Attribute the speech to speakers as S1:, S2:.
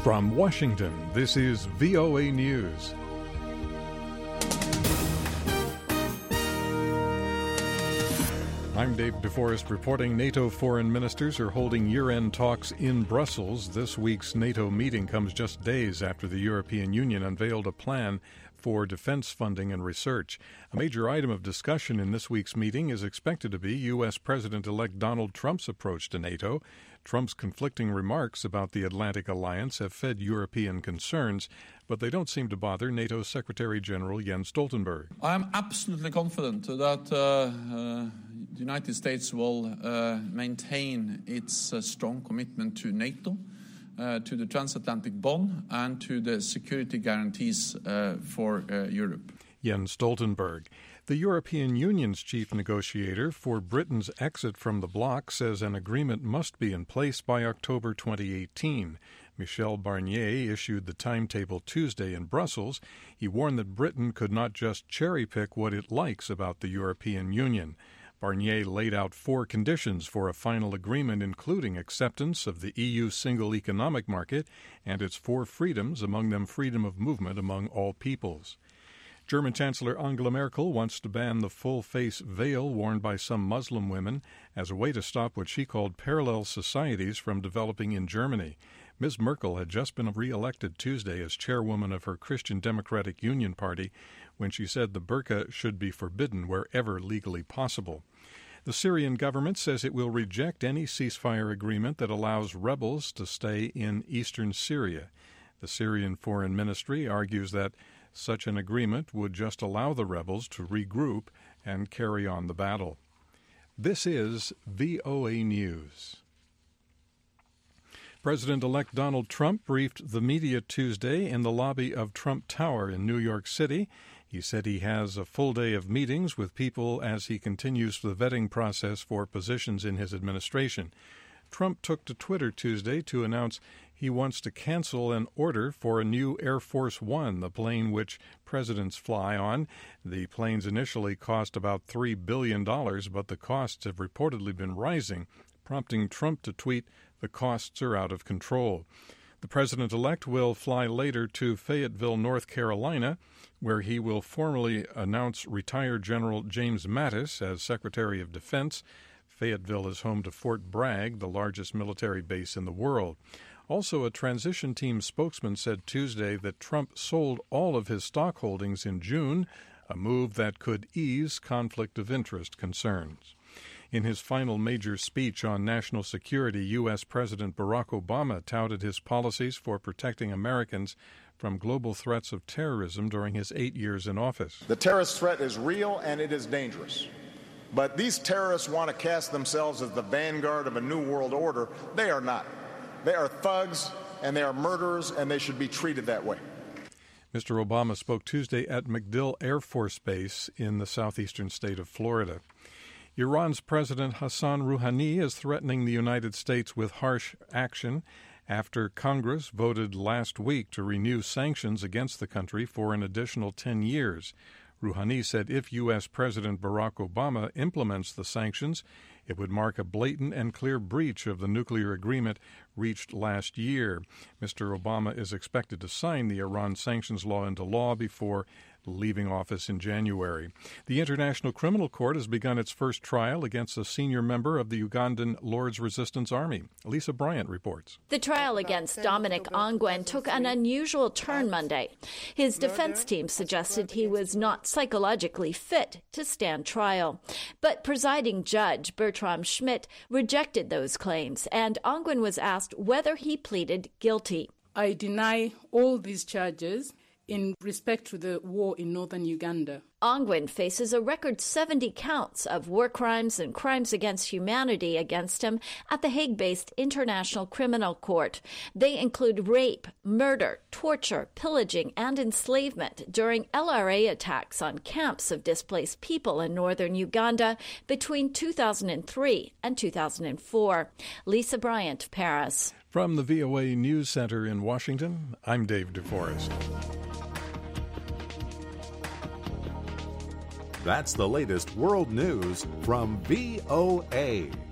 S1: From Washington, this is VOA News. I'm Dave DeForest reporting NATO foreign ministers are holding year-end talks in Brussels. This week's NATO meeting comes just days after the European Union unveiled a plan for defense funding and research. A major item of discussion in this week's meeting is expected to be U.S. President-elect Donald Trump's approach to NATO. Trump's conflicting remarks about the Atlantic Alliance have fed European concerns, but they don't seem to bother NATO Secretary General Jens Stoltenberg.
S2: I am absolutely confident that the United States will maintain its strong commitment to NATO, to the transatlantic bond, and to the security guarantees for Europe.
S1: Jens Stoltenberg. The European Union's chief negotiator for Britain's exit from the bloc says an agreement must be in place by October 2018. Michel Barnier issued the timetable Tuesday in Brussels. He warned that Britain could not just cherry-pick what it likes about the European Union. Barnier laid out 4 conditions for a final agreement, including acceptance of the EU single economic market and its 4 freedoms, among them freedom of movement among all peoples. German Chancellor Angela Merkel wants to ban the full-face veil worn by some Muslim women as a way to stop what she called parallel societies from developing in Germany. Ms. Merkel had just been re-elected Tuesday as chairwoman of her Christian Democratic Union Party when she said the burqa should be forbidden wherever legally possible. The Syrian government says it will reject any ceasefire agreement that allows rebels to stay in eastern Syria. The Syrian Foreign Ministry argues that such an agreement would just allow the rebels to regroup and carry on the battle. This is VOA News. President-elect Donald Trump briefed the media Tuesday in the lobby of Trump Tower in New York City. He said he has a full day of meetings with people as he continues the vetting process for positions in his administration. Trump took to Twitter Tuesday to announce he wants to cancel an order for a new Air Force One, the plane which presidents fly on. The planes initially cost about $3 billion, but the costs have reportedly been rising, prompting Trump to tweet, "The costs are out of control." The president-elect will fly later to Fayetteville, North Carolina, where he will formally announce retired General James Mattis as Secretary of Defense. Fayetteville is home to Fort Bragg, the largest military base in the world. Also, a transition team spokesman said Tuesday that Trump sold all of his stock holdings in June, a move that could ease conflict of interest concerns. In his final major speech on national security, U.S. President Barack Obama touted his policies for protecting Americans from global threats of terrorism during his 8 years in office.
S3: The terrorist threat is real and it is dangerous. But these terrorists want to cast themselves as the vanguard of a new world order. They are not. They are thugs and they are murderers, and they should be treated that way.
S1: Mr. Obama spoke Tuesday at MacDill Air Force Base in the southeastern state of Florida. Iran's President Hassan Rouhani is threatening the United States with harsh action after Congress voted last week to renew sanctions against the country for an additional 10 years. Rouhani said if U.S. President Barack Obama implements the sanctions, it would mark a blatant and clear breach of the nuclear agreement reached last year. Mr. Obama is expected to sign the Iran sanctions law into law before leaving office in January. The International Criminal Court has begun its first trial against a senior member of the Ugandan Lord's Resistance Army. Lisa Bryant reports.
S4: The trial against Dominic Ongwen took an unusual turn Monday. His defense team suggested he was not psychologically fit to stand trial. But presiding judge Bertram Schmidt rejected those claims, and Ongwen was asked whether he pleaded guilty.
S5: I deny all these charges in respect to the war in northern Uganda.
S4: Ongwen faces a record 70 counts of war crimes and crimes against humanity against him at the Hague-based International Criminal Court. They include rape, murder, torture, pillaging, and enslavement during LRA attacks on camps of displaced people in northern Uganda between 2003 and 2004. Lisa Bryant, Paris.
S1: From the VOA News Center in Washington, I'm Dave DeForest.
S6: That's the latest world news from VOA.